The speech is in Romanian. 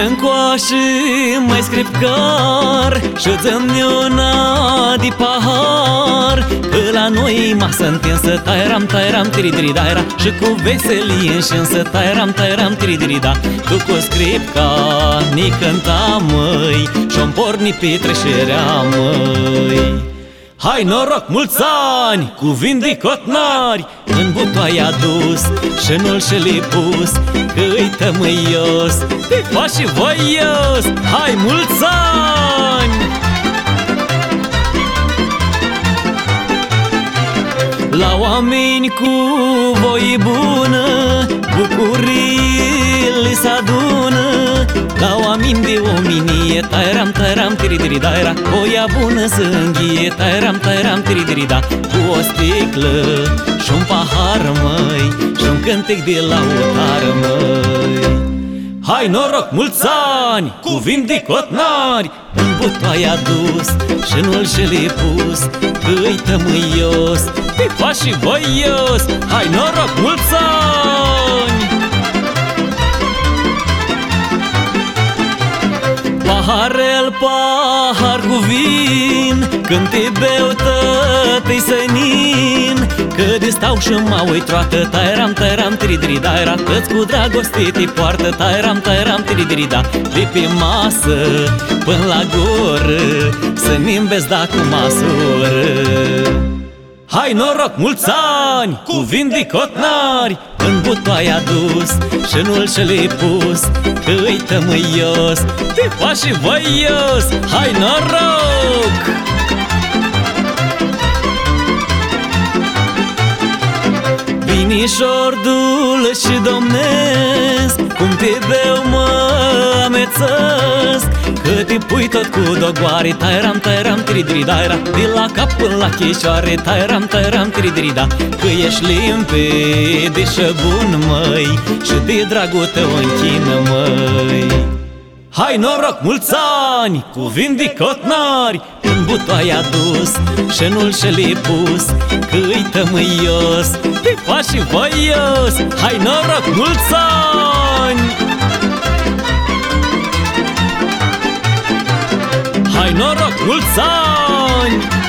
încoace mai scripcar și dă-mi una de pahar, că la noi masă întinsă tairam, tiridiri-daira, și cu veselie însă tairam, tiridiri-da. Tu cu scripcar ni cânta, măi, și-o porni petrecerea, măi. Hai noroc, mulți ani, cu vin de cotnari, în butoai adus și nu-l și-l pus, că-i tămâios, te faci și voios. Hai mulți ani! La oameni cu voie bună, bucurii se adună. La oameni de ominie, tairam, tiridiri-daira, voia bună să înghie, tairam, tiridiri-da. Cu o sticlă și un pahar, măi, și un cântec de lautar, măi. Hai noroc, mulți ani, cu vin de cotnari, în butoai adus și nu-l și-l pus, că-i tămâios, te faci și voios. Hai noroc, mulți ani! Pahar cu vin, când te beau tătăi sănin, că de stau și mă uit toată, tairam, tiridiri-daira, că-ți cu dragoste te poartă, tairam, tiridiri-da. De pe masă până la gură, să nimbezi da cu măsură. Hai noroc, mulți ani, cu vin de cotnari, în butoai adus și nu-l și-l pus, că-i tămâios, te faci și voios. Hai noroc! Vinișor dulce și domnesc, cum te beau mă amețesc, că te pui tot cu dogoare, tairam, tiridiri-daira, de la cap până la chicioare, tairam, tiridiri-da. Că ești limpede și bun, măi, și de dragul tău închină, măi. Hai noroc, mulți ani, cu vin de cotnari, în butoai adus și nu-l și-l pus, că-i tămâios, te faci și voios. Hai noroc, mulți ani! Hai noroc, mulți ani!